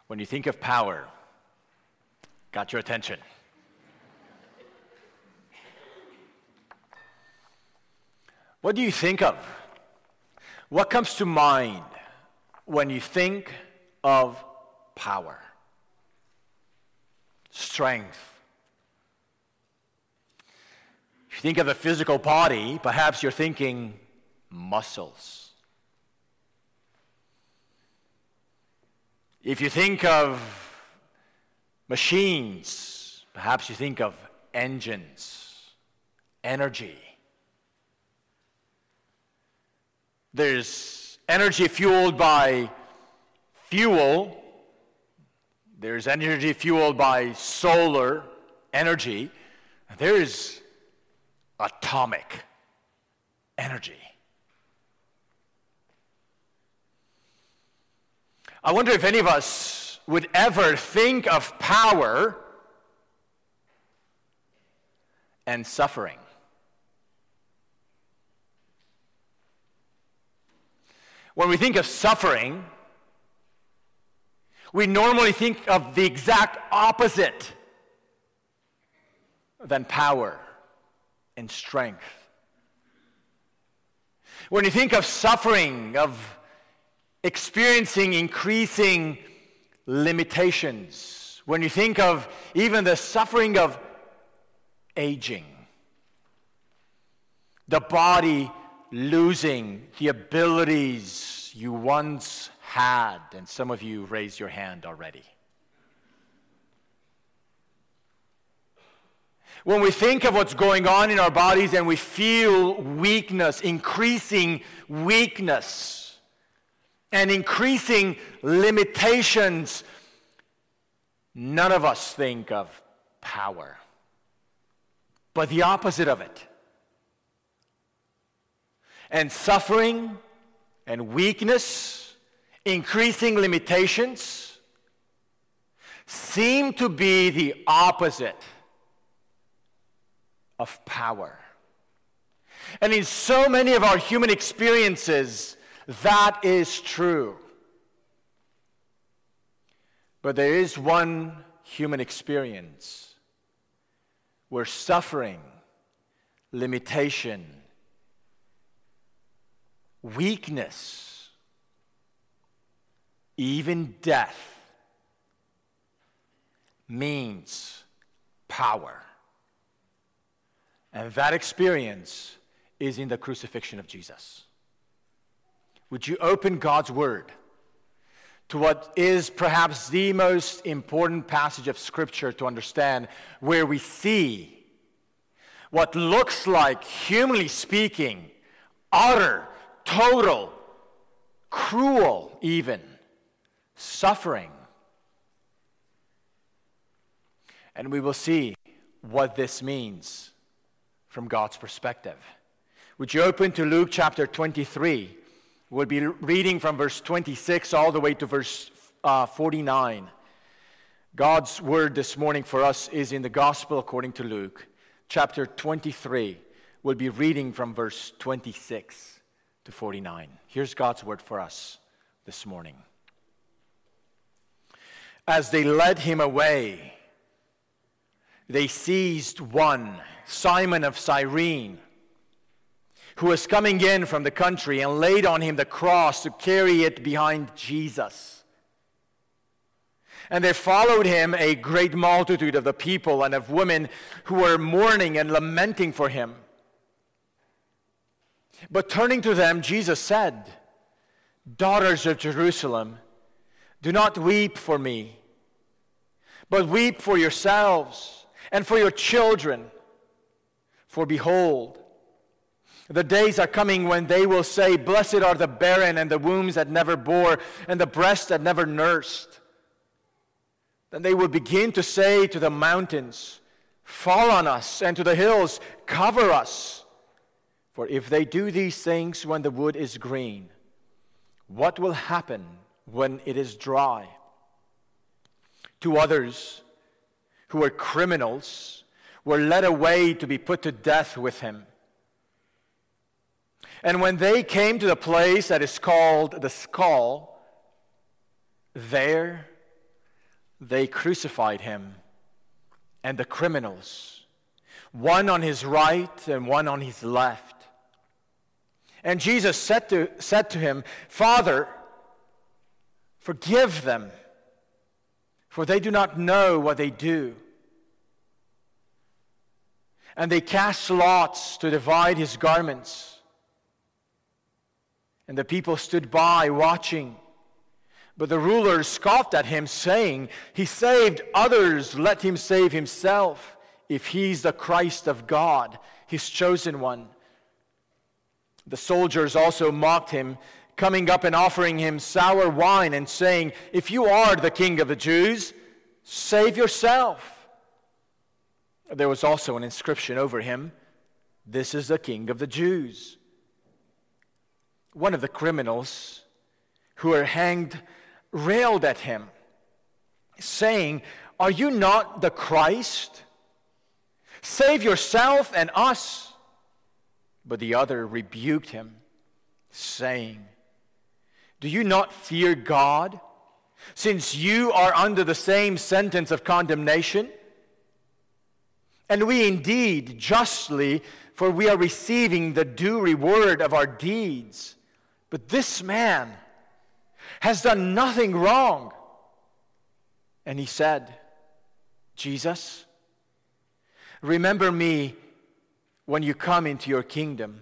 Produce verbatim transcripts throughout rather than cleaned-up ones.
When you think of power, got your attention. What do you think of? What comes to mind when you think of power? Strength. If you think of a physical body, perhaps you're thinking muscles. If you think of machines, perhaps you think of engines, energy. There's energy fueled by fuel. There's energy fueled by solar energy. There's atomic energy. I wonder if any of us would ever think of power and suffering. When we think of suffering, we normally think of the exact opposite than power and strength. When you think of suffering, of experiencing increasing limitations, when you think of even the suffering of aging, the body losing the abilities you once had, and some of you raised your hand already. When we think of what's going on in our bodies and we feel weakness, increasing weakness, and increasing limitations, none of us think of power, but the opposite of it. And suffering and weakness, increasing limitations, seem to be the opposite of power. And in so many of our human experiences, that is true. But there is one human experience where suffering, limitation, weakness, even death means power. And that experience is in the crucifixion of Jesus. Would you open God's Word to what is perhaps the most important passage of Scripture to understand, where we see what looks like, humanly speaking, utter, total, cruel even, suffering. And we will see what this means from God's perspective. Would you open to Luke chapter twenty-three? We'll be reading from verse twenty-six all the way to verse uh, forty-nine. God's word this morning for us is in the Gospel according to Luke, chapter twenty-three. We'll be reading from verse twenty-six to forty-nine. Here's God's word for us this morning. As they led him away, they seized one, Simon of Cyrene, who was coming in from the country, and laid on him the cross to carry it behind Jesus. And there followed him a great multitude of the people and of women who were mourning and lamenting for him. But turning to them, Jesus said, "Daughters of Jerusalem, do not weep for me, but weep for yourselves and for your children. For behold, the days are coming when they will say, 'Blessed are the barren and the wombs that never bore and the breasts that never nursed.' Then they will begin to say to the mountains, 'Fall on us,' and to the hills, 'Cover us.' For if they do these things when the wood is green, what will happen when it is dry?" Two others who were criminals were led away to be put to death with him. And when they came to the place that is called the Skull, there they crucified him and the criminals, one on his right and one on his left. And Jesus said to, said to him, Father, forgive them, for they do not know what they do. And they cast lots to divide his garments. And the people stood by watching. But the rulers scoffed at him, saying, He saved others, let him save himself, if he's the Christ of God, his chosen one. The soldiers also mocked him, coming up and offering him sour wine and saying, If you are the king of the Jews, save yourself. There was also an inscription over him, This is the King of the Jews. One of the criminals who were hanged railed at him, saying, Are you not the Christ? Save yourself and us. But the other rebuked him, saying, Do you not fear God, since you are under the same sentence of condemnation? And we indeed justly, for we are receiving the due reward of our deeds. But this man has done nothing wrong. And he said, Jesus, remember me when you come into your kingdom.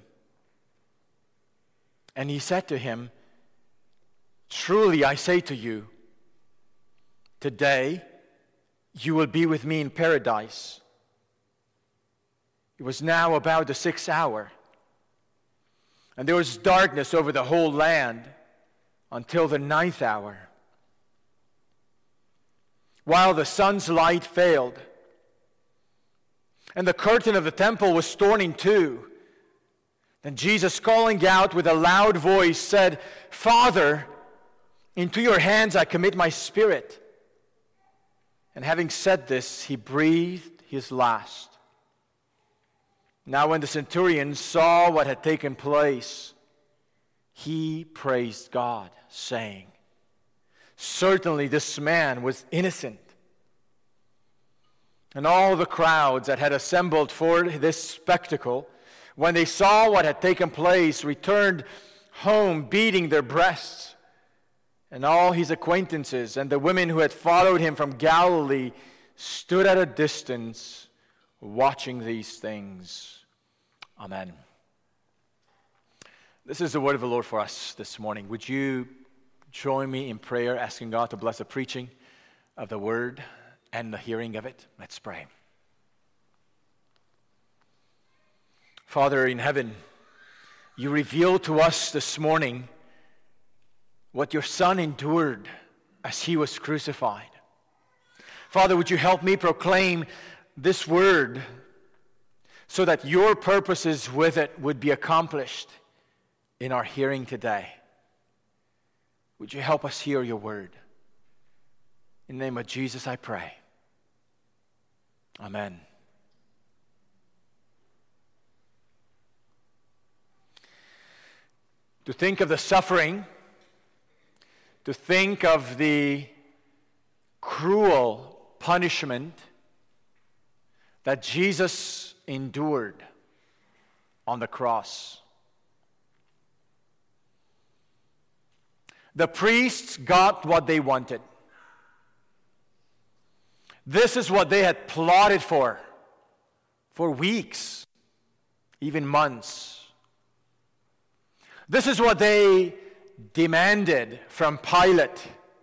And he said to him, Truly I say to you, today you will be with me in paradise. It was now about the sixth hour, and there was darkness over the whole land until the ninth hour. While the sun's light failed, and the curtain of the temple was torn in two, then Jesus, calling out with a loud voice, said, Father, into your hands I commit my spirit. And having said this, he breathed his last. Now when the centurion saw what had taken place, he praised God, saying, Certainly this man was innocent. And all the crowds that had assembled for this spectacle, when they saw what had taken place, returned home beating their breasts. And all his acquaintances and the women who had followed him from Galilee stood at a distance watching these things. Amen. This is the word of the Lord for us this morning. Would you join me in prayer, asking God to bless the preaching of the word and the hearing of it? Let's pray. Father in heaven, you revealed to us this morning what your Son endured as he was crucified. Father, would you help me proclaim this word so that your purposes with it would be accomplished in our hearing today? Would you help us hear your word? In the name of Jesus, I pray. Amen. To think of the suffering, to think of the cruel punishment that Jesus endured on the cross. The priests got what they wanted. This is what they had plotted for, for weeks, even months. This is what they demanded from Pilate,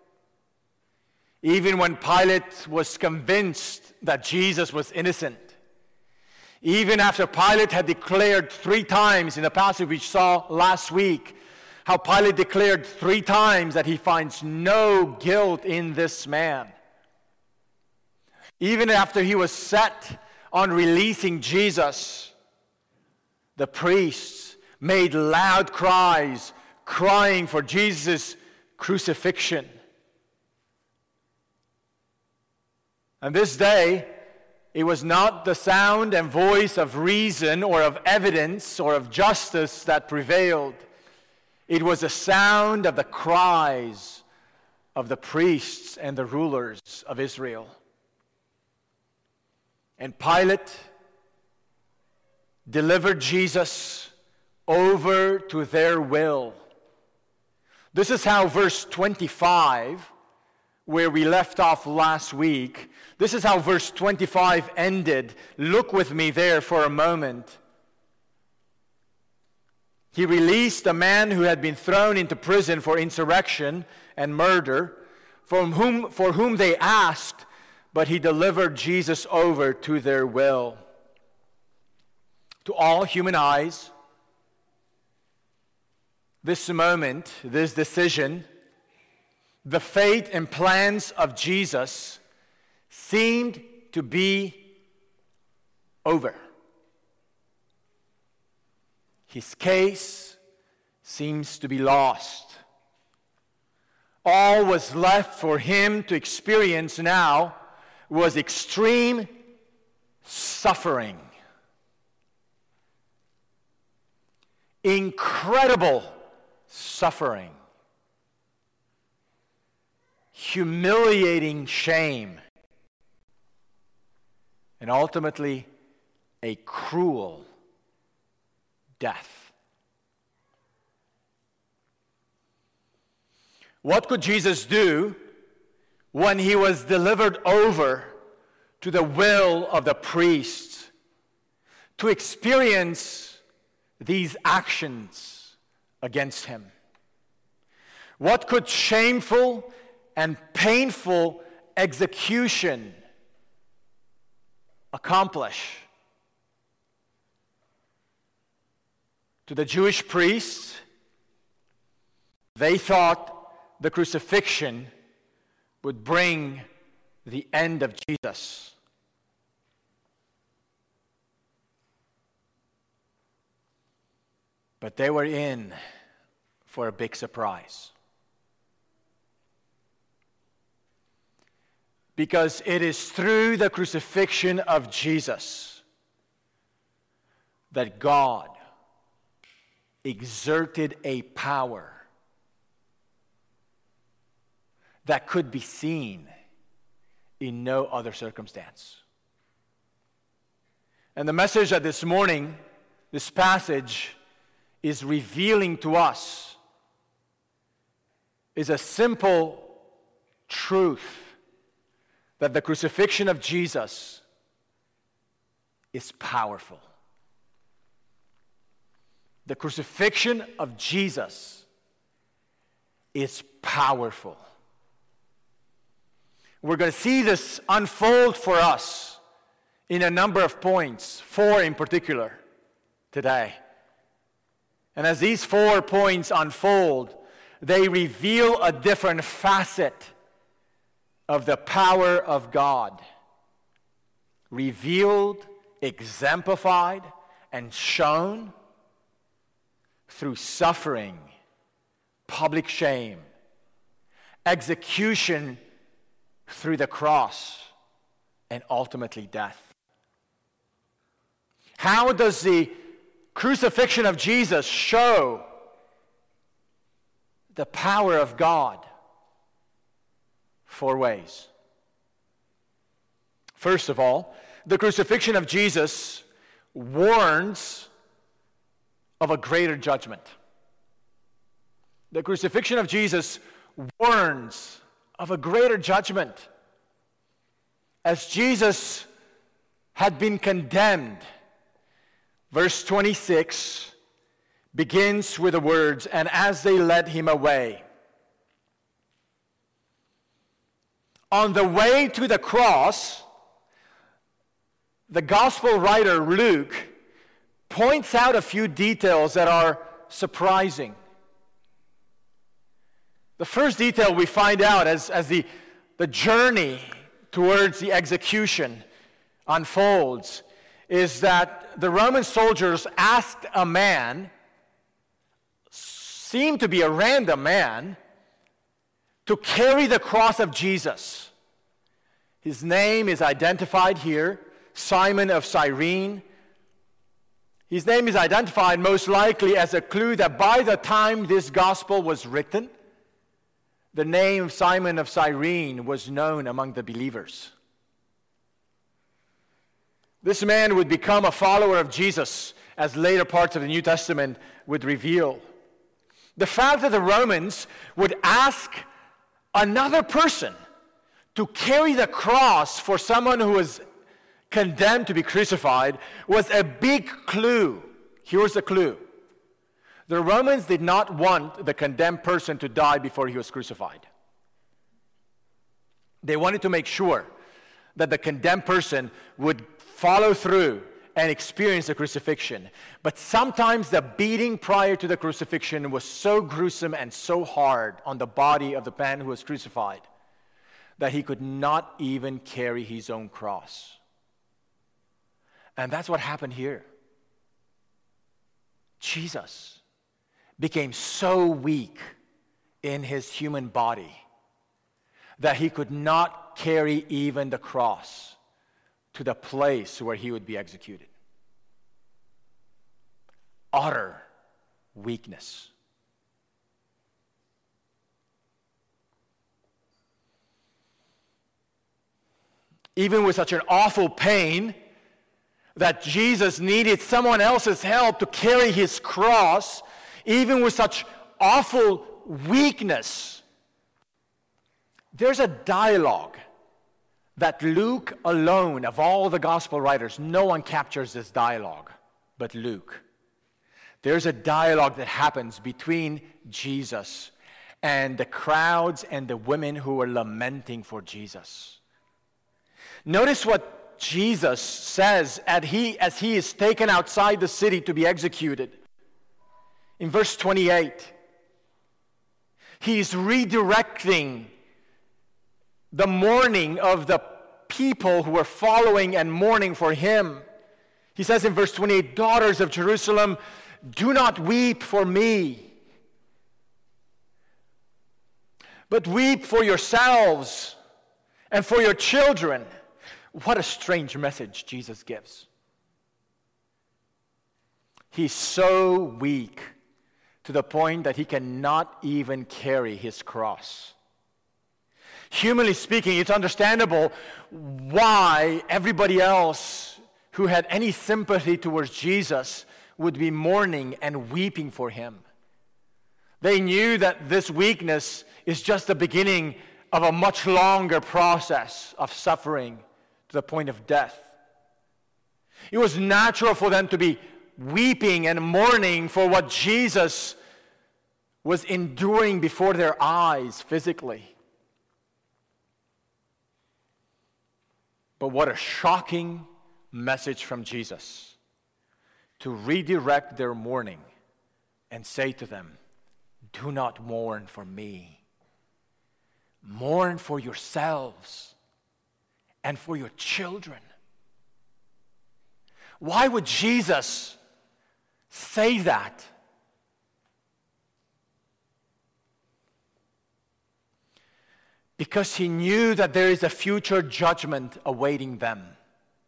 even when Pilate was convinced that Jesus was innocent. Even after Pilate had declared three times, in the passage we saw last week, how Pilate declared three times that he finds no guilt in this man. Even after he was set on releasing Jesus, the priests made loud cries, crying for Jesus' crucifixion. And this day, it was not the sound and voice of reason or of evidence or of justice that prevailed. It was the sound of the cries of the priests and the rulers of Israel. And Pilate delivered Jesus over to their will. This is how verse twenty-five, where we left off last week, this is how verse twenty-five ended. Look with me there for a moment. He released a man who had been thrown into prison for insurrection and murder, from whom, for whom they asked, but he delivered Jesus over to their will. To all human eyes, this moment, this decision, the fate and plans of Jesus seemed to be over. His case seems to be lost. All was left for him to experience now was extreme suffering. Incredible suffering. Humiliating shame. And ultimately, a cruel death. What could Jesus do when he was delivered over to the will of the priests to experience these actions against him? What could shameful and painful execution accomplish? To the Jewish priests, they thought the crucifixion would bring the end of Jesus. But they were in for a big surprise. Because it is through the crucifixion of Jesus that God exerted a power that could be seen in no other circumstance. And the message that this morning, this passage, is revealing to us is a simple truth that the crucifixion of Jesus is powerful. The crucifixion of Jesus is powerful. We're going to see this unfold for us in a number of points, four in particular, today. And as these four points unfold, they reveal a different facet of the power of God, revealed, exemplified, and shown through suffering, public shame, execution through the cross, and ultimately death. How does the crucifixion of Jesus show the power of God? Four ways. First of all, the crucifixion of Jesus warns of a greater judgment. The crucifixion of Jesus warns of a greater judgment. As Jesus had been condemned, verse twenty-six begins with the words, "And as they led him away." On the way to the cross, the gospel writer Luke points out a few details that are surprising. The first detail we find out as, as the, the journey towards the execution unfolds is that the Roman soldiers asked a man, seemed to be a random man, to carry the cross of Jesus. His name is identified here, Simon of Cyrene. His name is identified most likely as a clue that by the time this gospel was written, the name Simon of Cyrene was known among the believers. This man would become a follower of Jesus, as later parts of the New Testament would reveal. The fact that the Romans would ask another person to carry the cross for someone who was condemned to be crucified was a big clue. Here's the clue. The Romans did not want the condemned person to die before he was crucified. They wanted to make sure that the condemned person would follow through and experience the crucifixion. But sometimes the beating prior to the crucifixion was so gruesome and so hard on the body of the man who was crucified that he could not even carry his own cross. And that's what happened here. Jesus became so weak in his human body that he could not carry even the cross to the place where he would be executed. Utter weakness. Even with such an awful pain that Jesus needed someone else's help to carry his cross, even with such awful weakness, there's a dialogue that Luke alone, of all the gospel writers, no one captures this dialogue but Luke. There's a dialogue that happens between Jesus and the crowds and the women who are lamenting for Jesus. Notice what Jesus says as he, as he is taken outside the city to be executed. In verse twenty-eight, he is redirecting the mourning of the people who were following and mourning for him. He says in verse twenty-eight, "Daughters of Jerusalem, do not weep for me, but weep for yourselves and for your children." What a strange message Jesus gives. He's so weak to the point that he cannot even carry his cross. Humanly speaking, it's understandable why everybody else who had any sympathy towards Jesus would be mourning and weeping for him. They knew that this weakness is just the beginning of a much longer process of suffering to the point of death. It was natural for them to be weeping and mourning for what Jesus was enduring before their eyes physically. But what a shocking message from Jesus to redirect their mourning and say to them, "Do not mourn for me. Mourn for yourselves and for your children." Why would Jesus say that? Because he knew that there is a future judgment awaiting them.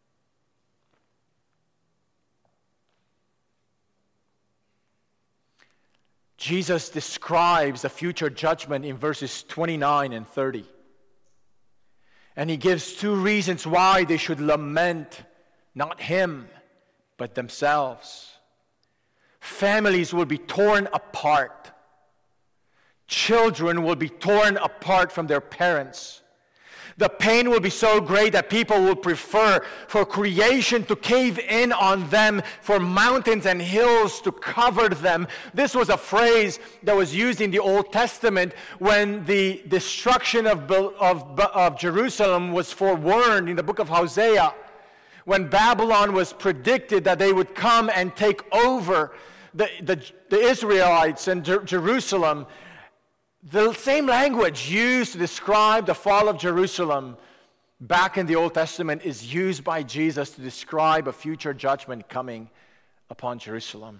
Jesus describes the future judgment in verses twenty-nine and thirty. And he gives two reasons why they should lament not him, but themselves. Families will be torn apart. Children will be torn apart from their parents. The pain will be so great that people will prefer for creation to cave in on them, for mountains and hills to cover them. This was a phrase that was used in the Old Testament when the destruction of, of, of Jerusalem was forewarned in the book of Hosea. When Babylon was predicted that they would come and take over the, the, the Israelites and Jer- Jerusalem, the same language used to describe the fall of Jerusalem back in the Old Testament is used by Jesus to describe a future judgment coming upon Jerusalem.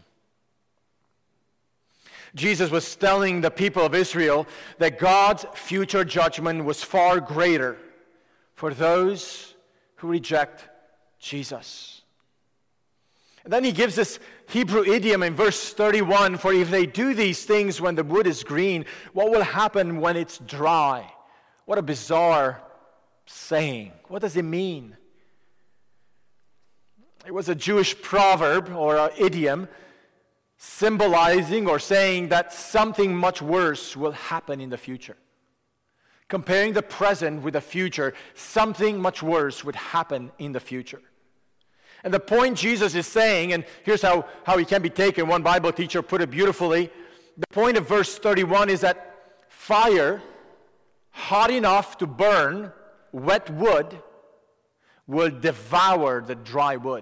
Jesus was telling the people of Israel that God's future judgment was far greater for those who reject Jesus. And then he gives this Hebrew idiom in verse thirty-one, for if they do these things when the wood is green, what will happen when it's dry? What a bizarre saying. What does it mean? It was a Jewish proverb or an idiom symbolizing or saying that something much worse will happen in the future. Comparing the present with the future, something much worse would happen in the future. And the point Jesus is saying, and here's how, how it can be taken, one Bible teacher put it beautifully. The point of verse thirty-one is that fire, hot enough to burn wet wood, will devour the dry wood.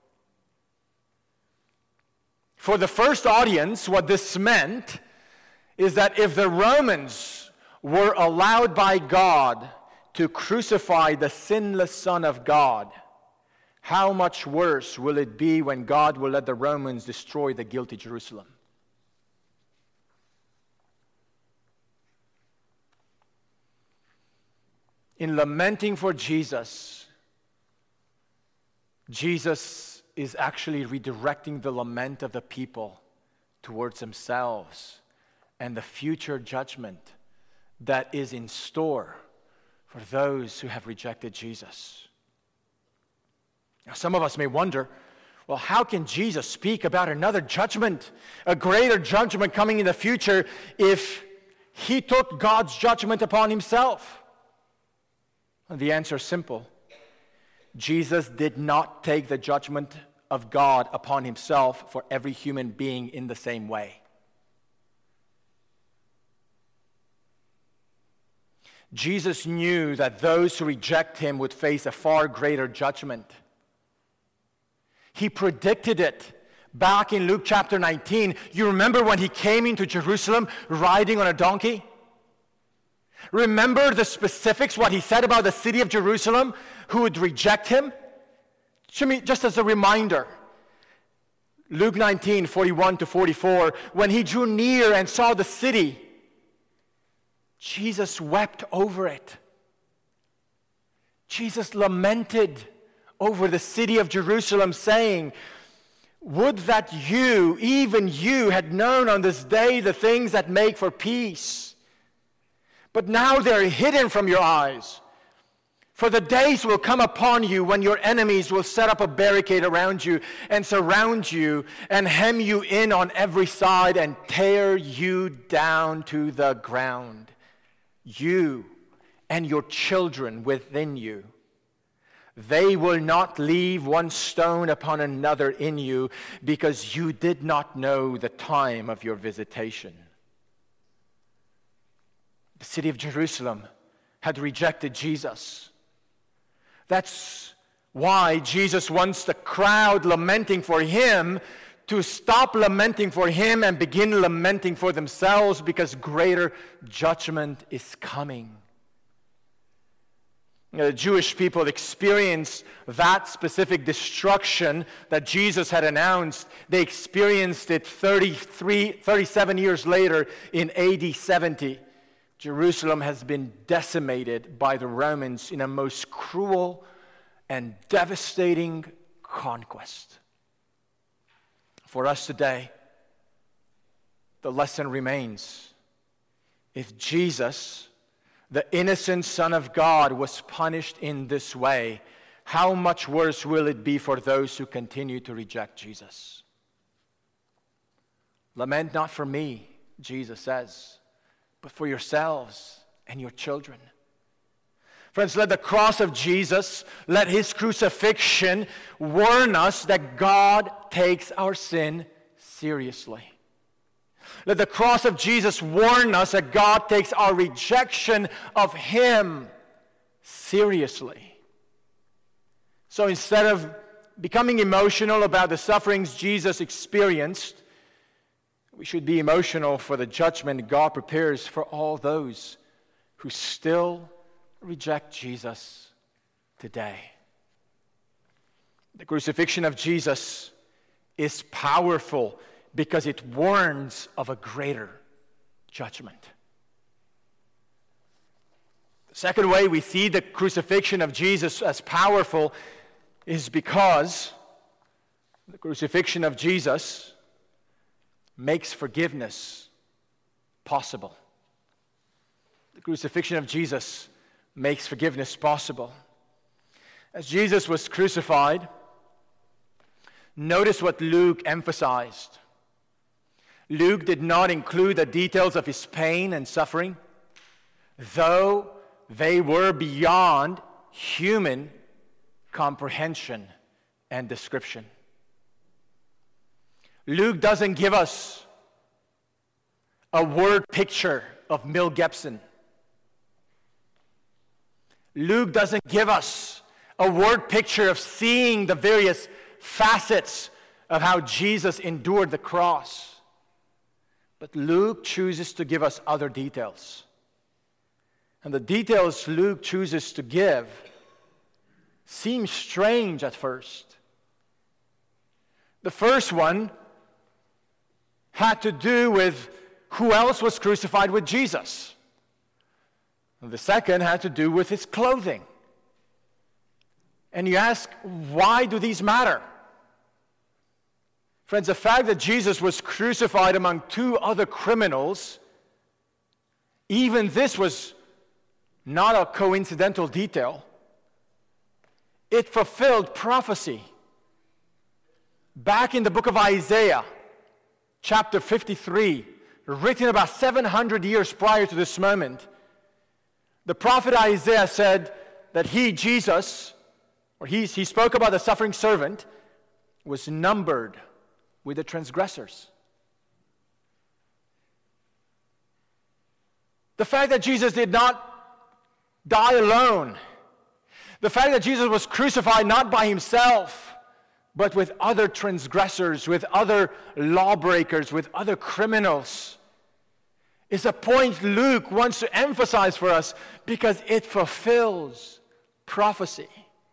For the first audience, what this meant is that if the Romans were allowed by God to crucify the sinless Son of God, how much worse will it be when God will let the Romans destroy the guilty Jerusalem? In lamenting for Jesus, Jesus is actually redirecting the lament of the people towards themselves and the future judgment that is in store for those who have rejected Jesus. Now, some of us may wonder, well, how can Jesus speak about another judgment, a greater judgment coming in the future, if he took God's judgment upon himself? And the answer is simple. Jesus did not take the judgment of God upon himself for every human being in the same way. Jesus knew that those who reject him would face a far greater judgment. He predicted it back in Luke chapter nineteen. You remember when he came into Jerusalem riding on a donkey? Remember the specifics, what he said about the city of Jerusalem who would reject him? Just as a reminder, Luke nineteen, forty-one to forty-four, when he drew near and saw the city, Jesus wept over it. Jesus lamented over the city of Jerusalem, saying, would that you, even you, had known on this day the things that make for peace. But now they're hidden from your eyes. For the days will come upon you when your enemies will set up a barricade around you and surround you and hem you in on every side and tear you down to the ground. You and your children within you. They will not leave one stone upon another in you, because you did not know the time of your visitation. The city of Jerusalem had rejected Jesus. That's why Jesus wants the crowd lamenting for him to stop lamenting for him and begin lamenting for themselves, because greater judgment is coming. The Jewish people experienced that specific destruction that Jesus had announced. They experienced it thirty-three, thirty-seven years later in A D seventy. Jerusalem has been decimated by the Romans in a most cruel and devastating conquest. For us today, the lesson remains. If Jesus, the innocent Son of God, was punished in this way, how much worse will it be for those who continue to reject Jesus? Lament not for me, Jesus says, but for yourselves and your children. Friends, let the cross of Jesus, let his crucifixion warn us that God takes our sin seriously. Let the cross of Jesus warn us that God takes our rejection of him seriously. So instead of becoming emotional about the sufferings Jesus experienced, we should be emotional for the judgment God prepares for all those who still reject Jesus today. The crucifixion of Jesus is powerful because it warns of a greater judgment. The second way we see the crucifixion of Jesus as powerful is because The crucifixion of Jesus makes forgiveness possible. The crucifixion of Jesus makes forgiveness possible. As Jesus was crucified, notice what Luke emphasized. Luke did not include the details of his pain and suffering, though they were beyond human comprehension and description. Luke doesn't give us a word picture of Mel Gibson. Luke doesn't give us a word picture of seeing the various facets of how Jesus endured the cross. But Luke chooses to give us other details. And the details Luke chooses to give seem strange at first. The first one had to do with who else was crucified with Jesus. And the second had to do with his clothing. And you ask, why do these matter? Friends, the fact that Jesus was crucified among two other criminals, even this was not a coincidental detail. It fulfilled prophecy. Back in the book of Isaiah, chapter fifty-three, written about seven hundred years prior to this moment, the prophet Isaiah said that he, Jesus, or he, he spoke about the suffering servant, was numbered with the transgressors. The fact that Jesus did not die alone, the fact that Jesus was crucified not by himself, but with other transgressors, with other lawbreakers, with other criminals, is a point Luke wants to emphasize for us because it fulfills prophecy.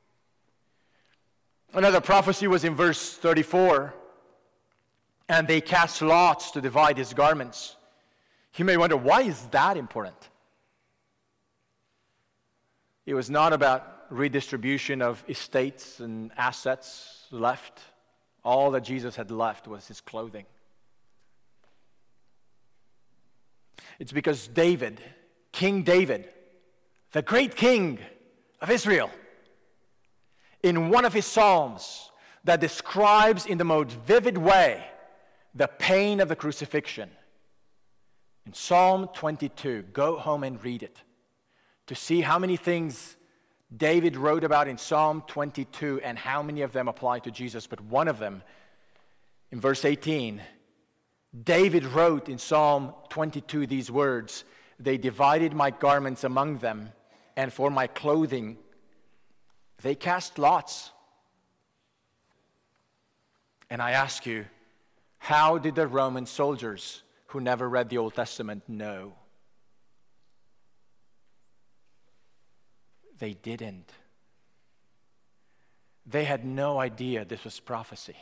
Another prophecy was in verse thirty-four. And they cast lots to divide his garments. You may wonder, why is that important? It was not about redistribution of estates and assets left. All that Jesus had left was his clothing. It's because David, King David, the great king of Israel, in one of his psalms that describes in the most vivid way the pain of the crucifixion. In Psalm twenty-two, go home and read it to see how many things David wrote about in Psalm twenty-two and how many of them apply to Jesus. But one of them, in verse eighteen, David wrote in Psalm twenty-two these words, "They divided my garments among them, and for my clothing they cast lots." And I ask you, how did the Roman soldiers who never read the Old Testament know? They didn't. They had no idea this was prophecy.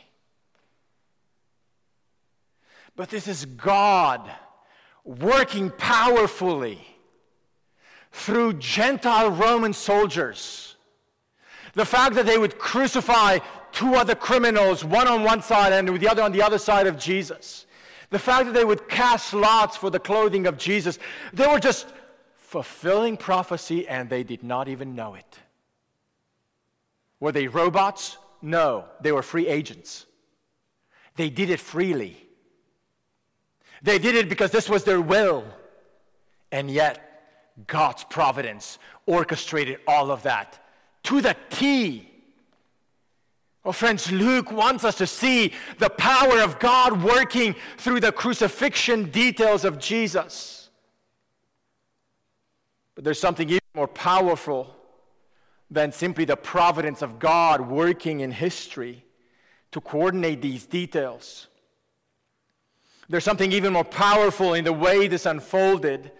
But this is God working powerfully through Gentile Roman soldiers. The fact that they would crucify two other criminals, one on one side and the other on the other side of Jesus. The fact that they would cast lots for the clothing of Jesus. They were just fulfilling prophecy and they did not even know it. Were they robots? No, they were free agents. They did it freely. They did it because this was their will. And yet, God's providence orchestrated all of that to the T. Oh, friends, Luke wants us to see the power of God working through the crucifixion details of Jesus. But there's something even more powerful than simply the providence of God working in history to coordinate these details. There's something even more powerful in the way this unfolded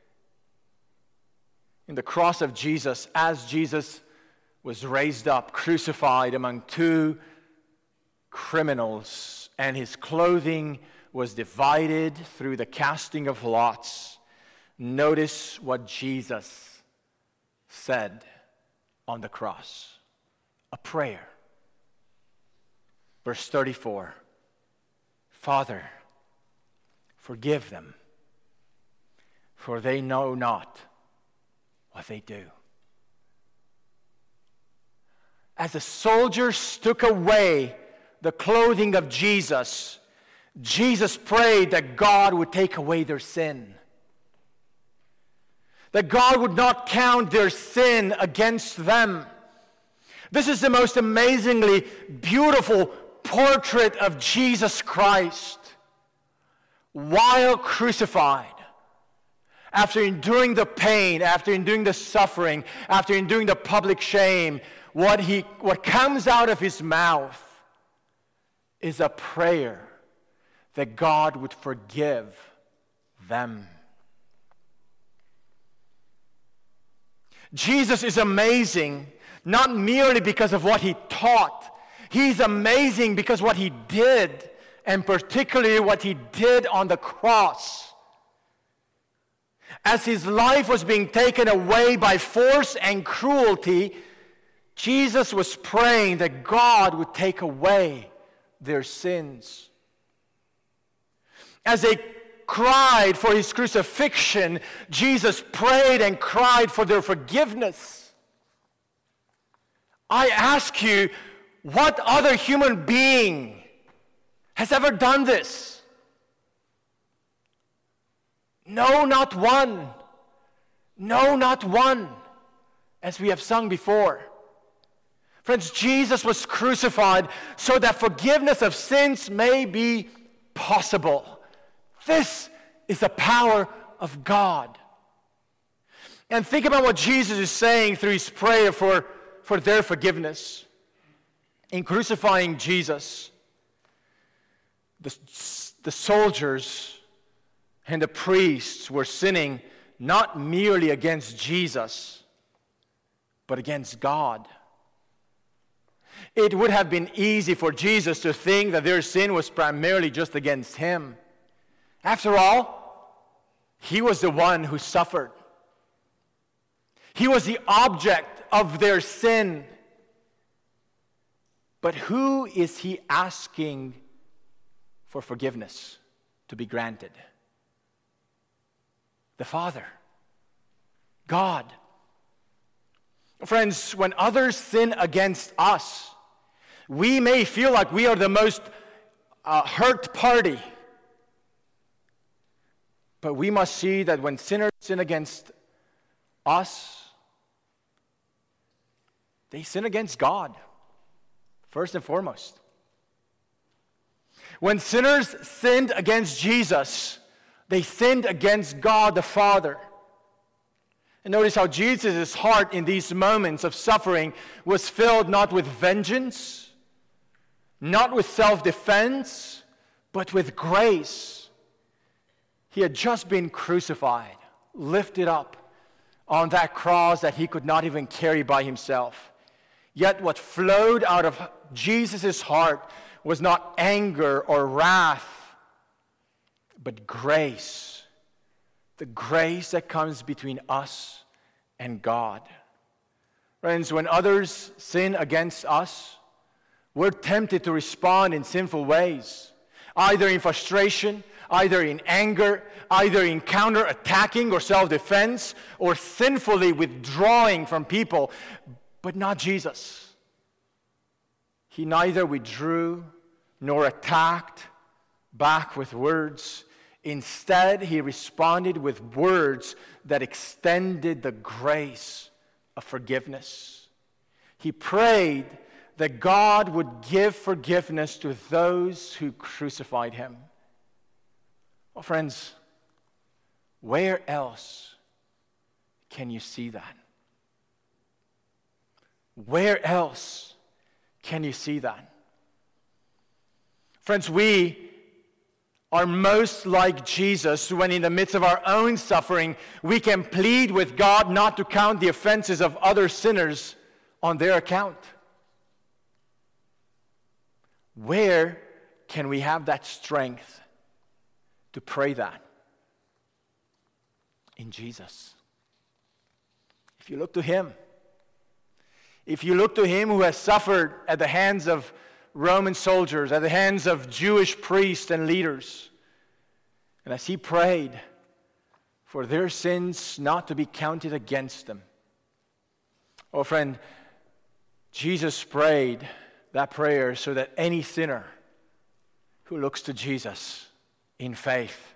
in the cross of Jesus as Jesus was raised up, crucified among two criminals, and his clothing was divided through the casting of lots. Notice what Jesus said on the cross. A prayer. Verse thirty-four, Father, forgive them, for they know not what they do. As the soldiers took away the clothing of Jesus, Jesus prayed that God would take away their sin. That God would not count their sin against them. This is the most amazingly beautiful portrait of Jesus Christ while crucified. After enduring the pain, after enduring the suffering, after enduring the public shame, what he what comes out of his mouth is a prayer that God would forgive them. Jesus is amazing, not merely because of what he taught. He's amazing because what he did, and particularly what he did on the cross. As his life was being taken away by force and cruelty, Jesus was praying that God would take away their sins. As they cried for his crucifixion, Jesus prayed and cried for their forgiveness. I ask you, what other human being has ever done this? No, not one. No, not one. As we have sung before. Friends, Jesus was crucified so that forgiveness of sins may be possible. This is the power of God. And think about what Jesus is saying through his prayer for, for their forgiveness. In crucifying Jesus, the, the soldiers and the priests were sinning not merely against Jesus, but against God. It would have been easy for Jesus to think that their sin was primarily just against him. After all, he was the one who suffered. He was the object of their sin. But who is he asking for forgiveness to be granted? The Father, God. Friends, when others sin against us, we may feel like we are the most uh, hurt party. But we must see that when sinners sin against us, they sin against God, first and foremost. When sinners sinned against Jesus, they sinned against God the Father. And notice how Jesus' heart in these moments of suffering was filled not with vengeance, not with self-defense, but with grace. He had just been crucified, lifted up on that cross that he could not even carry by himself. Yet what flowed out of Jesus' heart was not anger or wrath, but grace. The grace that comes between us and God. Friends, when others sin against us, we're tempted to respond in sinful ways, either in frustration, either in anger, either in counter-attacking or self-defense, or sinfully withdrawing from people, but not Jesus. He neither withdrew nor attacked back with words. Instead, he responded with words that extended the grace of forgiveness. He prayed that God would give forgiveness to those who crucified him. Well, friends, where else can you see that? Where else can you see that? Friends, we are most like Jesus when in the midst of our own suffering, we can plead with God not to count the offenses of other sinners on their account. Where can we have that strength to pray that? In Jesus. If you look to him, if you look to him who has suffered at the hands of Roman soldiers, at the hands of Jewish priests and leaders. And as he prayed for their sins not to be counted against them. Oh, friend, Jesus prayed that prayer so that any sinner who looks to Jesus in faith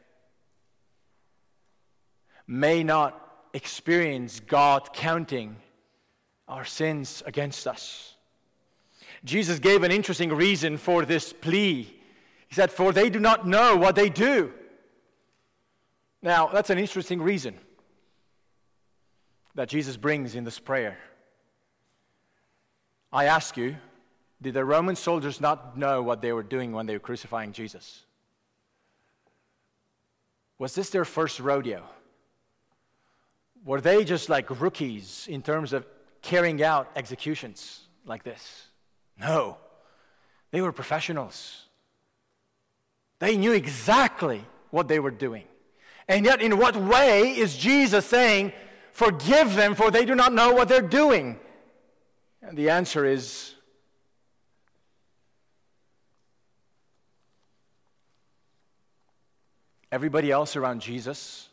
may not experience God counting our sins against us. Jesus gave an interesting reason for this plea. He said, "For they do not know what they do." Now, that's an interesting reason that Jesus brings in this prayer. I ask you, did the Roman soldiers not know what they were doing when they were crucifying Jesus? Was this their first rodeo? Were they just like rookies in terms of carrying out executions like this? No, they were professionals. They knew exactly what they were doing. And yet, in what way is Jesus saying, "Forgive them, for they do not know what they're doing"? And the answer is, everybody else around Jesus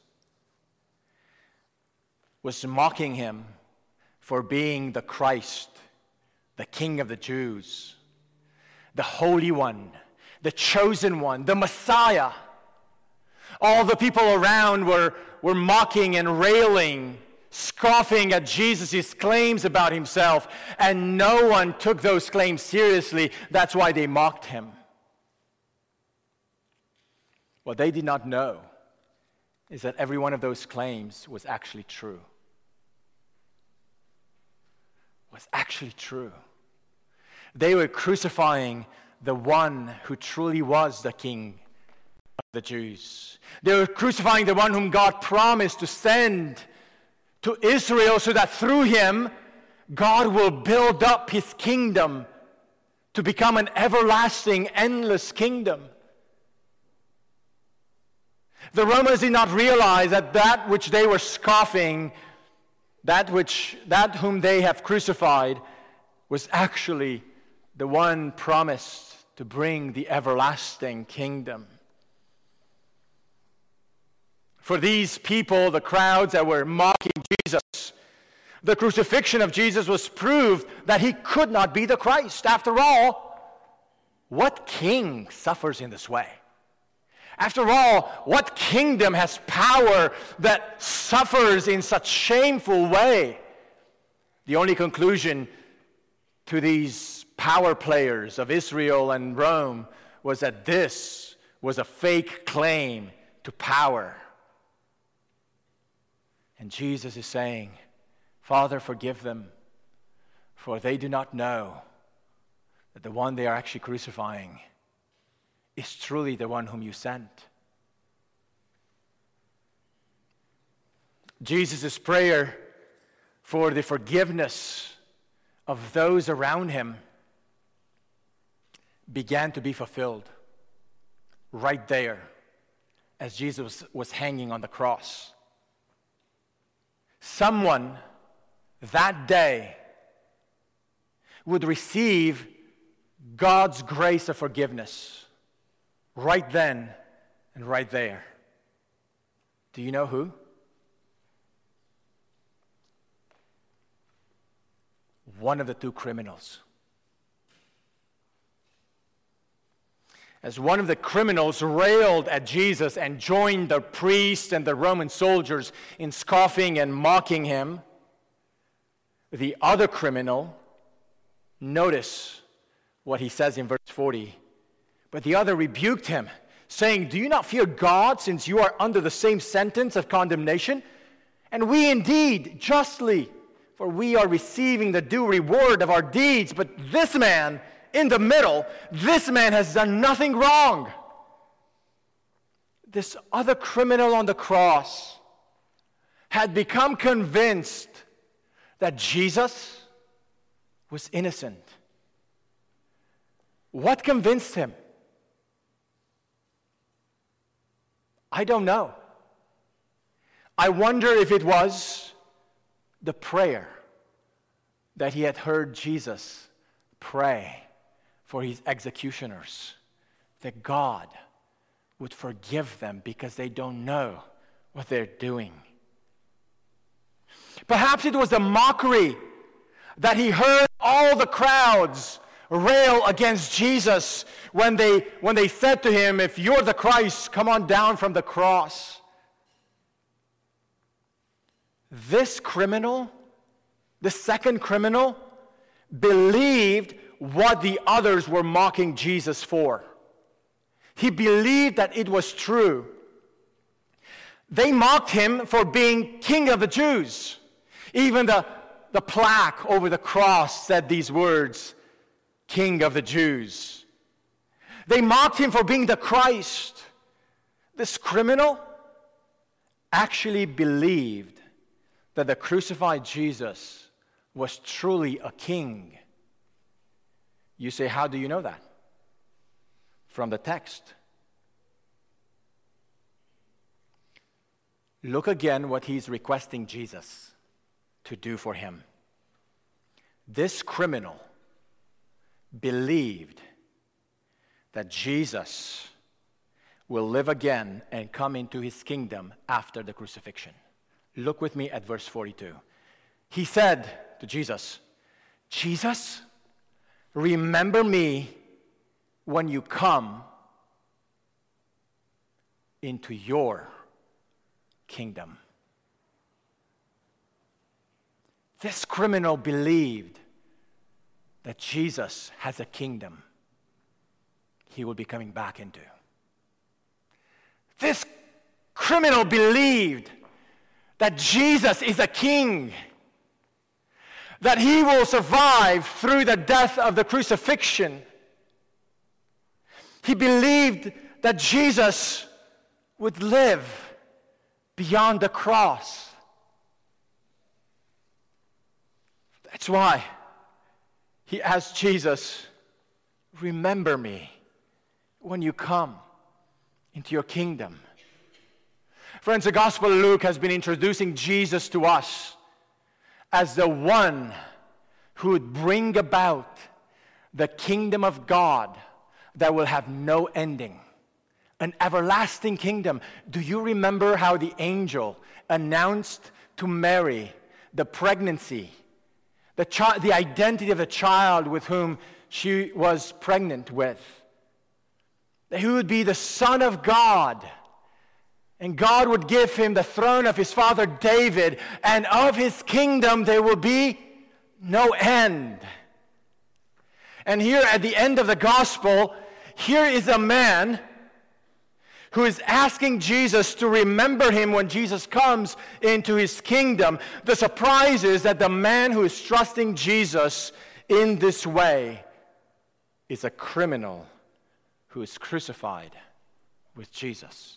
was mocking him for being the Christ, the King of the Jews, the Holy One, the Chosen One, the Messiah. All the people around were, were mocking and railing, scoffing at Jesus' claims about himself, and no one took those claims seriously. That's why they mocked him. What they did not know is that every one of those claims was actually true. Was actually true. They were crucifying the one who truly was the King of the Jews. They were crucifying the one whom God promised to send to Israel so that through him, God will build up his kingdom to become an everlasting, endless kingdom. The Romans did not realize that that which they were scoffing, that which that whom they have crucified, was actually the one promised to bring the everlasting kingdom. For these people, the crowds that were mocking Jesus, the crucifixion of Jesus was proof that he could not be the Christ. After all, what king suffers in this way? After all, what kingdom has power that suffers in such shameful way? The only conclusion to these power players of Israel and Rome was that this was a fake claim to power. And Jesus is saying, "Father, forgive them, for they do not know that the one they are actually crucifying is truly the one whom you sent." Jesus' prayer for the forgiveness of those around him began to be fulfilled right there as Jesus was hanging on the cross. Someone that day would receive God's grace of forgiveness right then and right there. Do you know who? One of the two criminals. As one of the criminals railed at Jesus and joined the priests and the Roman soldiers in scoffing and mocking him, the other criminal, notice what he says in verse forty. But the other rebuked him, saying, "Do you not fear God, since you are under the same sentence of condemnation? And we indeed justly, for we are receiving the due reward of our deeds. But this man in the middle, this man has done nothing wrong." This other criminal on the cross had become convinced that Jesus was innocent. What convinced him? I don't know. I wonder if it was the prayer that he had heard Jesus pray for his executioners, that God would forgive them because they don't know what they're doing. Perhaps it was a mockery that he heard all the crowds rail against Jesus when they, when they said to him, "If you're the Christ, come on down from the cross." This criminal, the second criminal, believed what the others were mocking Jesus for. He believed that it was true. They mocked him for being King of the Jews. Even the, the plaque over the cross said these words, "King of the Jews." They mocked him for being the Christ. This criminal actually believed that the crucified Jesus was truly a king. You say, how do you know that? From the text. Look again what he's requesting Jesus to do for him. This criminal believed that Jesus will live again and come into his kingdom after the crucifixion. Look with me at verse forty-two. He said to Jesus, "Jesus, remember me when you come into your kingdom." This criminal believed that Jesus has a kingdom he will be coming back into. This criminal believed that Jesus is a king, that he will survive through the death of the crucifixion. He believed that Jesus would live beyond the cross. That's why he asked Jesus, "Remember me when you come into your kingdom." Friends, the Gospel of Luke has been introducing Jesus to us as the one who would bring about the kingdom of God that will have no ending, an everlasting kingdom. Do you remember how the angel announced to Mary the pregnancy, the, chi- the identity of the child with whom she was pregnant with? That he would be the Son of God, and God would give him the throne of his father David, and of his kingdom there will be no end. And here at the end of the gospel, here is a man who is asking Jesus to remember him when Jesus comes into his kingdom. The surprise is that the man who is trusting Jesus in this way is a criminal who is crucified with Jesus.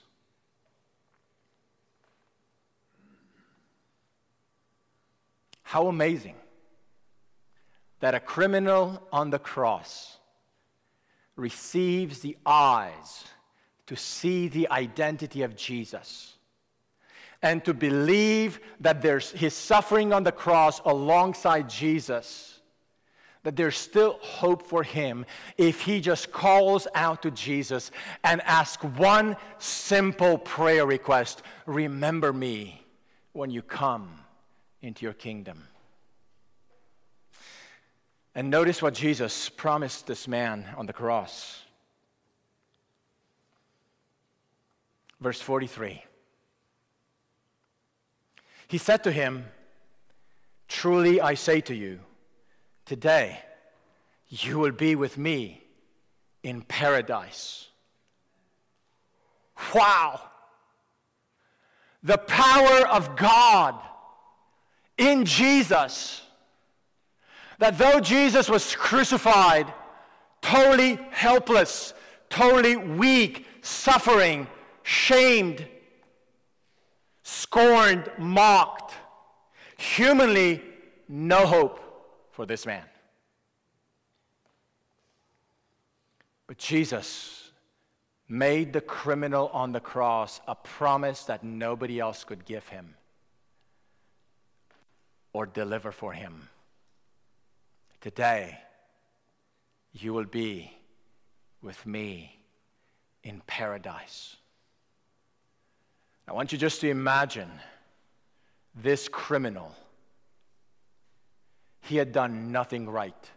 How amazing that a criminal on the cross receives the eyes to see the identity of Jesus and to believe that there's his suffering on the cross alongside Jesus, that there's still hope for him if he just calls out to Jesus and asks one simple prayer request: "Remember me when you come into your kingdom." And notice what Jesus promised this man on the cross. Verse forty-three. He said to him, "Truly I say to you, today you will be with me in paradise." Wow! The power of God in Jesus. That though Jesus was crucified, totally helpless, totally weak, suffering, shamed, scorned, mocked, humanly, no hope for this man. But Jesus made the criminal on the cross a promise that nobody else could give him or deliver for him. Today, you will be with me in paradise. I want you just to imagine this criminal. He had done nothing right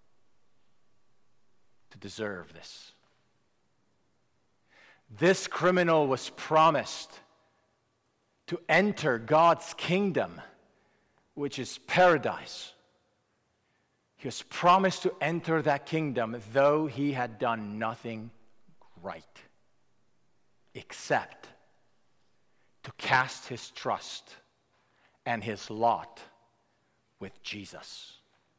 to deserve this. This criminal was promised to enter God's kingdom, which is paradise. He was promised to enter that kingdom, though he had done nothing right, except to cast his trust and his lot with Jesus.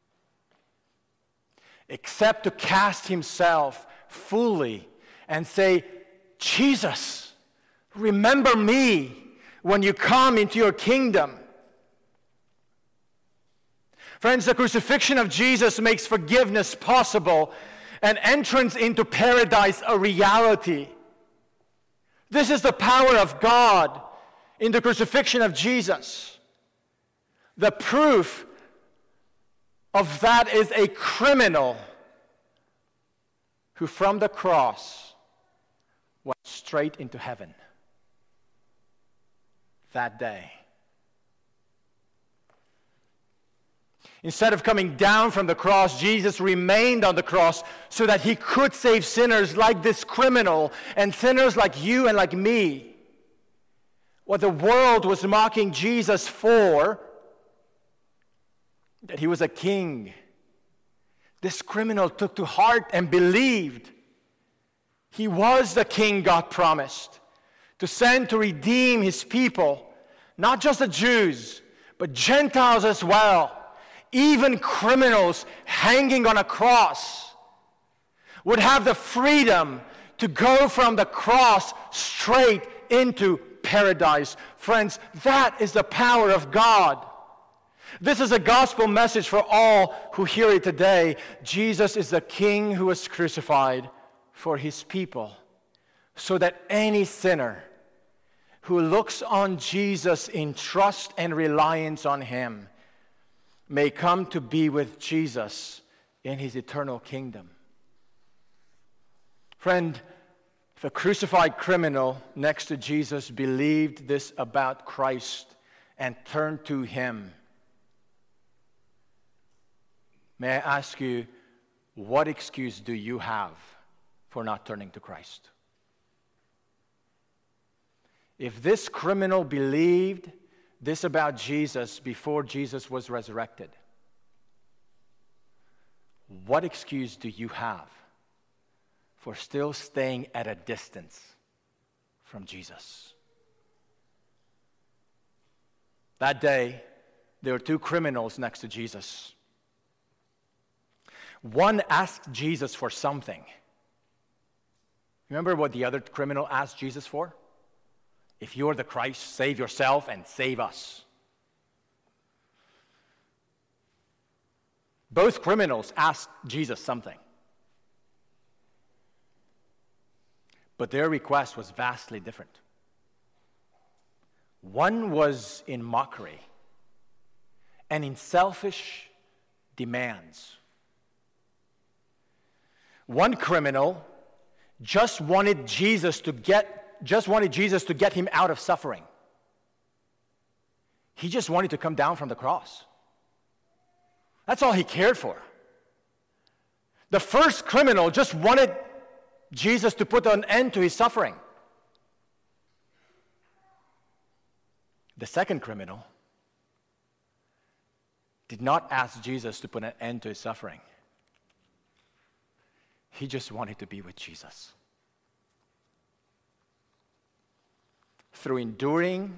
Except to cast himself fully and say, Jesus, remember me when you come into your kingdom. Friends, the crucifixion of Jesus makes forgiveness possible and entrance into paradise a reality. This is the power of God in the crucifixion of Jesus. The proof of that is a criminal who from the cross went straight into heaven that day. Instead of coming down from the cross, Jesus remained on the cross so that he could save sinners like this criminal and sinners like you and like me. What the world was mocking Jesus for, that he was a king, this criminal took to heart and believed he was the king God promised to send to redeem his people, not just the Jews, but Gentiles as well. Even criminals hanging on a cross would have the freedom to go from the cross straight into paradise. Friends, that is the power of God. This is a gospel message for all who hear it today. Jesus is the King who was crucified for his people, so that any sinner who looks on Jesus in trust and reliance on him may come to be with Jesus in his eternal kingdom. Friend, if a crucified criminal next to Jesus believed this about Christ and turned to him, may I ask you, what excuse do you have for not turning to Christ? If this criminal believed this about Jesus before Jesus was resurrected, what excuse do you have for still staying at a distance from Jesus? That day, there were two criminals next to Jesus. One asked Jesus for something. Remember what the other criminal asked Jesus for? If you're the Christ, save yourself and save us. Both criminals asked Jesus something. But their request was vastly different. One was in mockery and in selfish demands. One criminal just wanted Jesus to get just wanted Jesus to get him out of suffering. He just wanted to come down from the cross. That's all he cared for. The first criminal just wanted Jesus to put an end to his suffering. The second criminal did not ask Jesus to put an end to his suffering. He just wanted to be with Jesus. Through enduring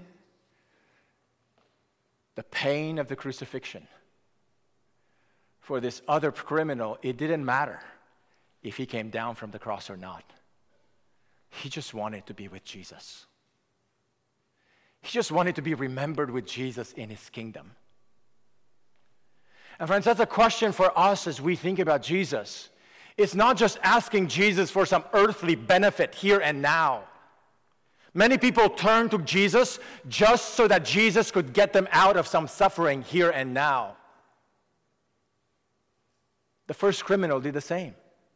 the pain of the crucifixion, for this other criminal, it didn't matter if he came down from the cross or not. He just wanted to be with Jesus. He just wanted to be remembered with Jesus in his kingdom. And friends, that's a question for us as we think about Jesus. It's not just asking Jesus for some earthly benefit here and now. Many people turn to Jesus just so that Jesus could get them out of some suffering here and now. The first criminal did the same.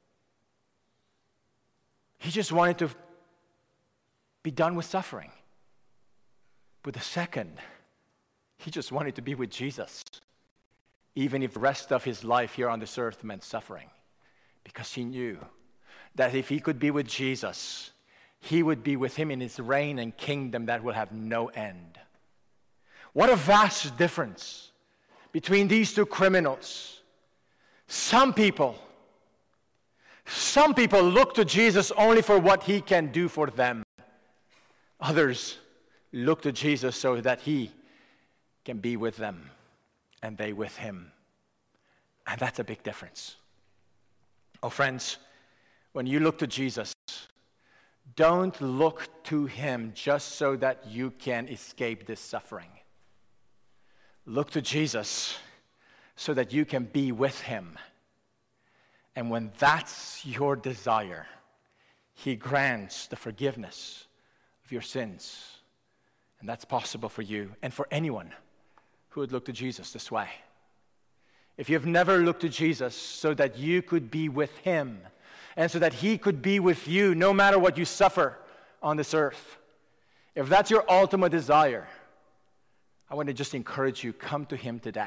He just wanted to be done with suffering. But the second, he just wanted to be with Jesus, even if the rest of his life here on this earth meant suffering, because he knew that if he could be with Jesus, he would be with him in his reign and kingdom that will have no end. What a vast difference between these two criminals. Some people, some people look to Jesus only for what he can do for them. Others look to Jesus so that he can be with them and they with him. And that's a big difference. Oh, friends, when you look to Jesus, don't look to him just so that you can escape this suffering. Look to Jesus so that you can be with him. And when that's your desire, he grants the forgiveness of your sins. And that's possible for you and for anyone who would look to Jesus this way. If you've never looked to Jesus so that you could be with him and so that he could be with you no matter what you suffer on this earth, if that's your ultimate desire, I want to just encourage you, come to him today.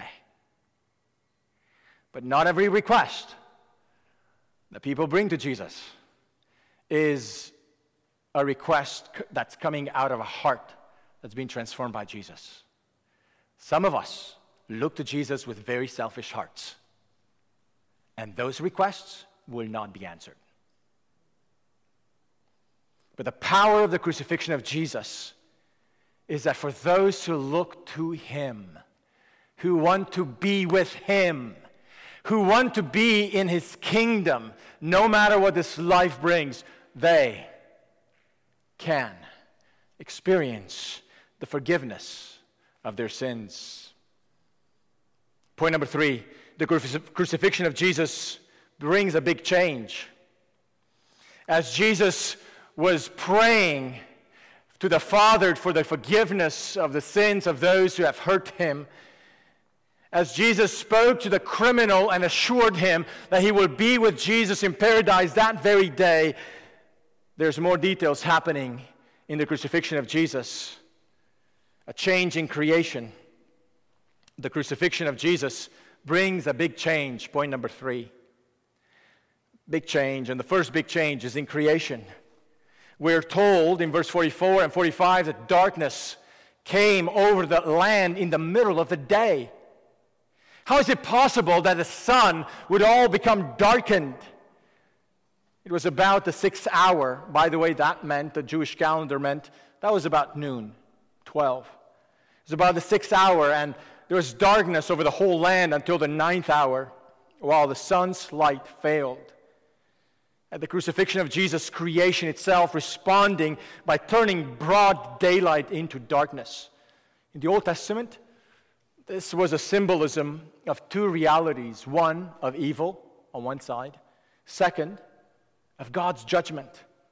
But not every request that people bring to Jesus is a request that's coming out of a heart that's been transformed by Jesus. Some of us look to Jesus with very selfish hearts, and those requests will not be answered. But the power of the crucifixion of Jesus is that for those who look to him, who want to be with him, who want to be in his kingdom, no matter what this life brings, they can experience the forgiveness of their sins. Point number three, the crucifixion of Jesus brings a big change. As Jesus was praying to the Father for the forgiveness of the sins of those who have hurt him, as Jesus spoke to the criminal and assured him that he will be with Jesus in paradise that very day, there's more details happening in the crucifixion of Jesus. A change in creation. The crucifixion of Jesus brings a big change. Point number three. Big change. And the first big change is in creation. We're told in verse forty-four and forty-five that darkness came over the land in the middle of the day. How is it possible that the sun would all become darkened? It was about the sixth hour. By the way, that meant, the Jewish calendar meant, that was about noon, twelve. It was about the sixth hour, and there was darkness over the whole land until the ninth hour, while the sun's light failed. At the crucifixion of Jesus, creation itself responding by turning broad daylight into darkness. In the Old Testament, this was a symbolism of two realities. One, of evil on one side. Second, of God's judgment.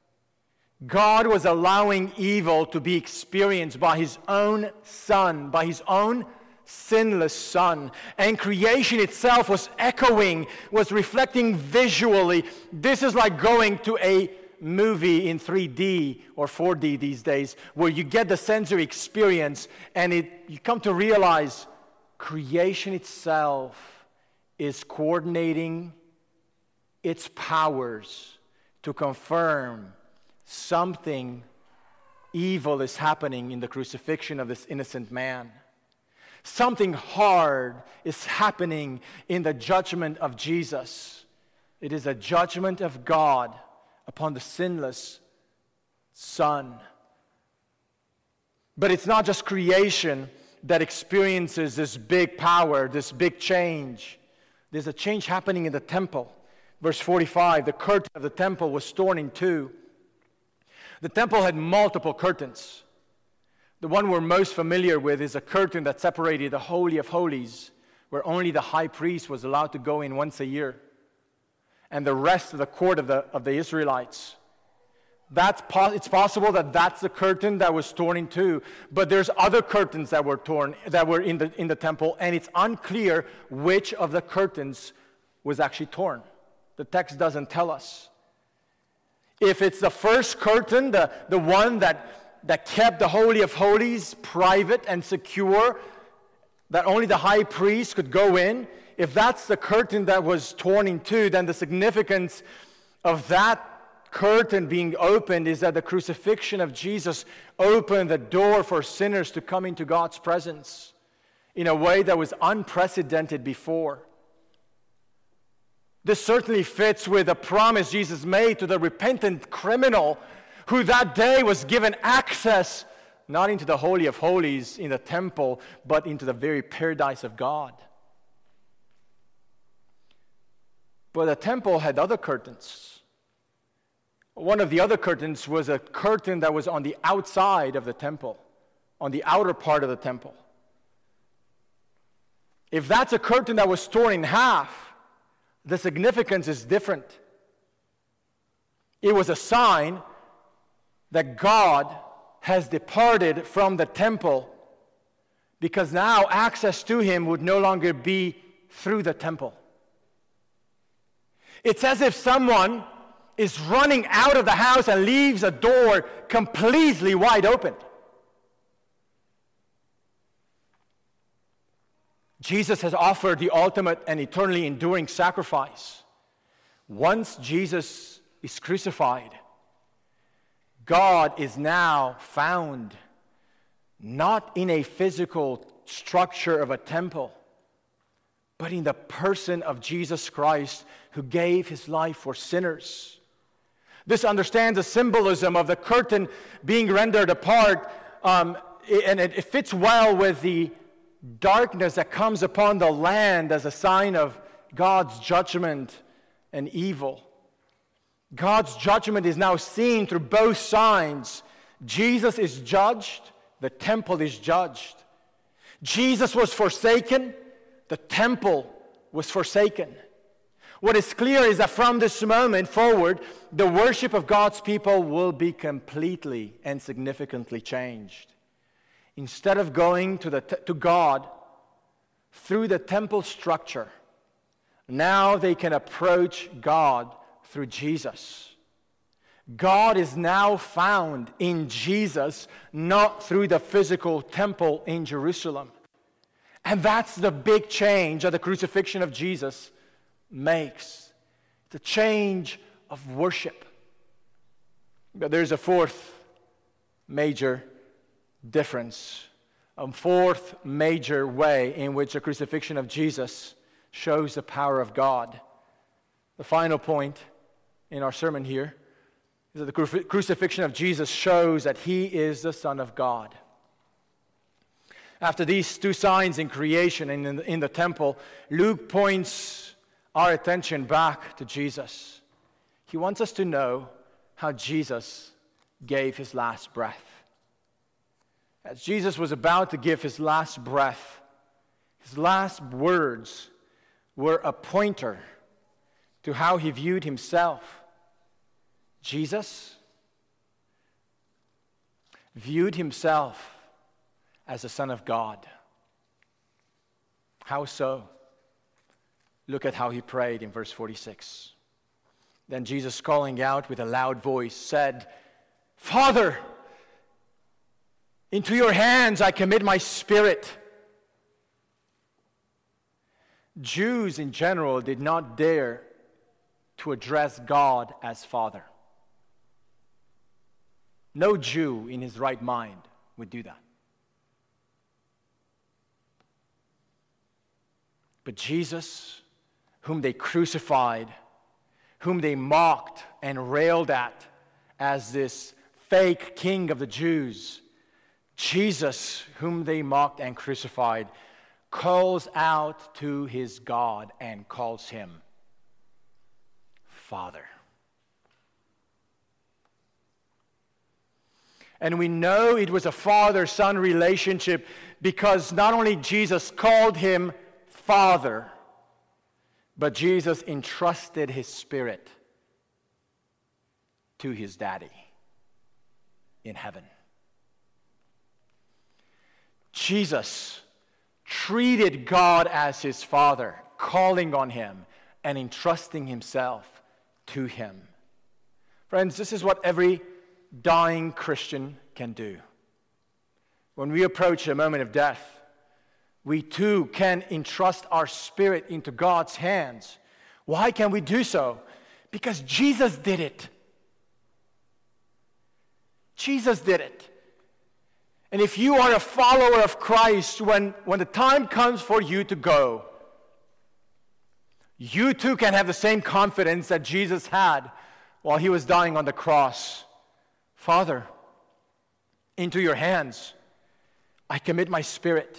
God was allowing evil to be experienced by his own Son, by his own sinless Son. And creation itself was echoing, was reflecting visually. This is like going to a movie in three D or four D these days, where you get the sensory experience and it, you come to realize creation itself is coordinating its powers to confirm something evil is happening in the crucifixion of this innocent man. Something hard is happening in the judgment of Jesus. It is a judgment of God upon the sinless Son. But it's not just creation that experiences this big power, this big change. There's a change happening in the temple. Verse forty-five, the curtain of the temple was torn in two. The temple had multiple curtains. The one we're most familiar with is a curtain that separated the Holy of Holies, where only the high priest was allowed to go in once a year, and the rest of the court of the, of the Israelites. That's po- it's possible that that's the curtain that was torn in two, but there's other curtains that were torn, that were in the, in the temple, and it's unclear which of the curtains was actually torn. The text doesn't tell us. If it's the first curtain, the, the one that, that kept the Holy of Holies private and secure, that only the high priest could go in, if that's the curtain that was torn in two, then the significance of that curtain being opened is that the crucifixion of Jesus opened the door for sinners to come into God's presence in a way that was unprecedented before. This certainly fits with the promise Jesus made to the repentant criminal who that day was given access not into the Holy of Holies in the temple, but into the very paradise of God. But the temple had other curtains. One of the other curtains was a curtain that was on the outside of the temple, on the outer part of the temple. If that's a curtain that was torn in half, the significance is different. It was a sign that God has departed from the temple, because now access to him would no longer be through the temple. It's as if someone is running out of the house and leaves a door completely wide open. Jesus has offered the ultimate and eternally enduring sacrifice. Once Jesus is crucified, God is now found not in a physical structure of a temple, but in the person of Jesus Christ, who gave his life for sinners. This understands the symbolism of the curtain being rendered apart, um, and it, it fits well with the darkness that comes upon the land as a sign of God's judgment and evil. God's judgment is now seen through both signs. Jesus is judged, the temple is judged. Jesus was forsaken, the temple was forsaken. What is clear is that from this moment forward, the worship of God's people will be completely and significantly changed. Instead of going to, the te- to God through the temple structure, now they can approach God through Jesus. God is now found in Jesus, not through the physical temple in Jerusalem. And that's the big change that the crucifixion of Jesus makes. It's a change of worship. But there's a fourth major difference, a fourth major way in which the crucifixion of Jesus shows the power of God. The final point in our sermon here is that the cru- crucifixion of Jesus shows that he is the Son of God. After these two signs in creation and in the, in the temple, Luke points our attention back to Jesus. He wants us to know how Jesus gave his last breath. As Jesus was about to give his last breath, his last words were a pointer to how he viewed himself. Jesus viewed himself as the Son of God. How so? Look at how he prayed in verse forty-six. Then Jesus, calling out with a loud voice, said, "Father, into your hands I commit my spirit." Jews in general did not dare to address God as Father. No Jew in his right mind would do that. But Jesus, whom they crucified, whom they mocked and railed at as this fake king of the Jews, Jesus, whom they mocked and crucified, calls out to his God and calls him Father. And we know it was a father-son relationship because not only Jesus called him Father, but Jesus entrusted his spirit to his daddy in heaven. Jesus treated God as his Father, calling on him and entrusting himself to him. Friends, this is what every dying Christian can do. When we approach a moment of death, we too can entrust our spirit into God's hands. Why can we do so? Because Jesus did it. Jesus did it. And if you are a follower of Christ, when, when the time comes for you to go, you too can have the same confidence that Jesus had while he was dying on the cross. Father, into your hands I commit my spirit.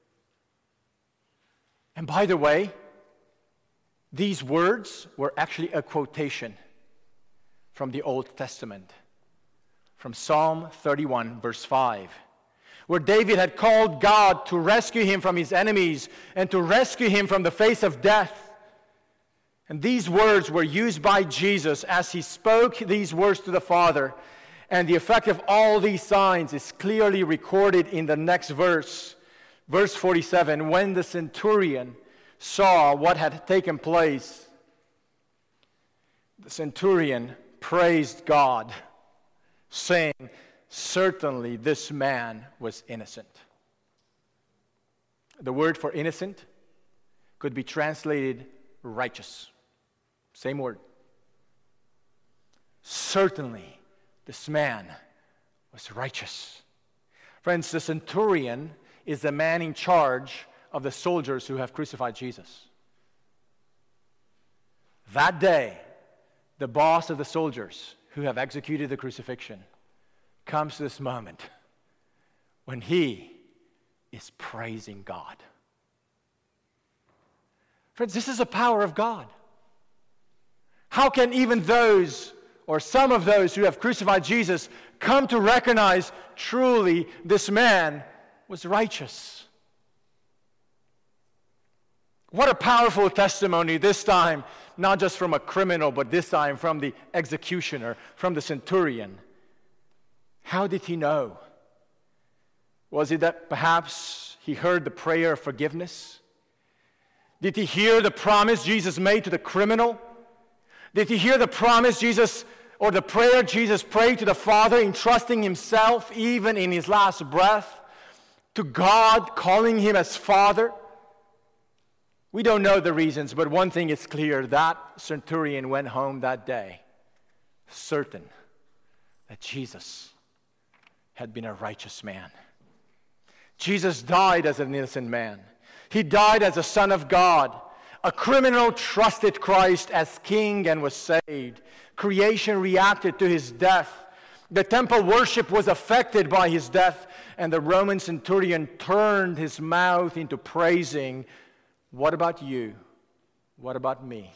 And by the way, these words were actually a quotation from the Old Testament, from Psalm thirty-one, verse five, where David had called God to rescue him from his enemies and to rescue him from the face of death. And these words were used by Jesus as he spoke these words to the Father. And the effect of all these signs is clearly recorded in the next verse. Verse forty-seven, when the centurion saw what had taken place, the centurion praised God, saying, certainly this man was innocent. The word for innocent could be translated righteous. Same word. Certainly this man was righteous. Friends, the centurion is the man in charge of the soldiers who have crucified Jesus. That day, the boss of the soldiers who have executed the crucifixion comes to this moment when he is praising God. Friends, this is the power of God. How can even those, or some of those who have crucified Jesus, come to recognize truly this man was righteous? What a powerful testimony this time, not just from a criminal, but this time from the executioner, from the centurion. How did he know? Was it that perhaps he heard the prayer of forgiveness? Did he hear the promise Jesus made to the criminal? Did he hear the promise Jesus, or the prayer Jesus prayed to the Father, entrusting himself, even in his last breath, to God, calling him as Father? We don't know the reasons, but one thing is clear, that centurion went home that day, certain that Jesus had been a righteous man. Jesus died as an innocent man. He died as a Son of God. A criminal trusted Christ as King and was saved. Creation reacted to his death. The temple worship was affected by his death, and the Roman centurion turned his mouth into praising. What about you? What about me?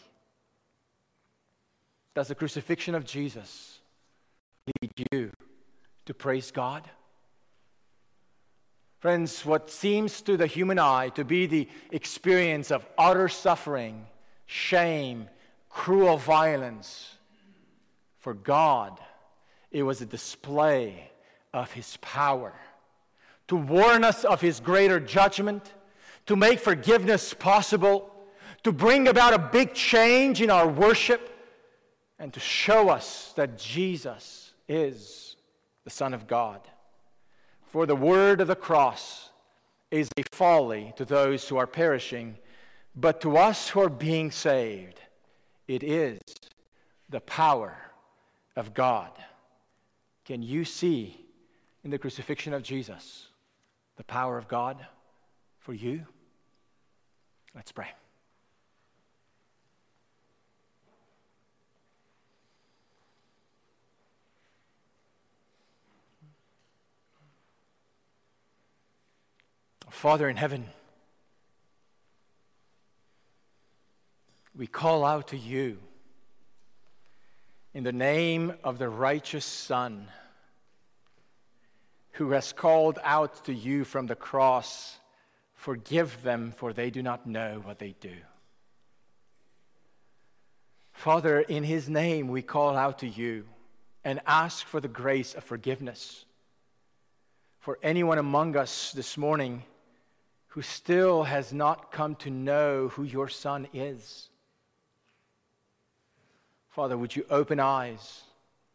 Does the crucifixion of Jesus lead you to praise God? Friends, what seems to the human eye to be the experience of utter suffering, shame, cruel violence, for God, it was a display of his power to warn us of his greater judgment, to make forgiveness possible, to bring about a big change in our worship, and to show us that Jesus is the Son of God. For the word of the cross is a folly to those who are perishing, but to us who are being saved, it is the power of God. Can you see in the crucifixion of Jesus the power of God for you? Let's pray. Father in heaven, we call out to you in the name of the righteous Son who has called out to you from the cross, forgive them, for they do not know what they do. Father, in his name we call out to you and ask for the grace of forgiveness for anyone among us this morning who still has not come to know who your Son is. Father, would you open eyes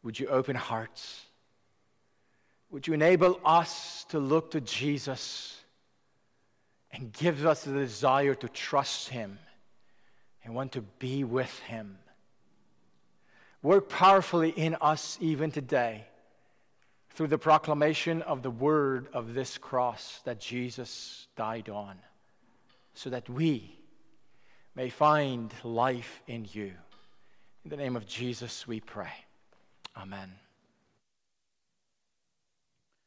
would you open hearts? Would you enable us to look to Jesus and give us the desire to trust him and want to be with him? Work powerfully in us even today through the proclamation of the word of this cross that Jesus died on, so that we may find life in you. In the name of Jesus we pray. Amen.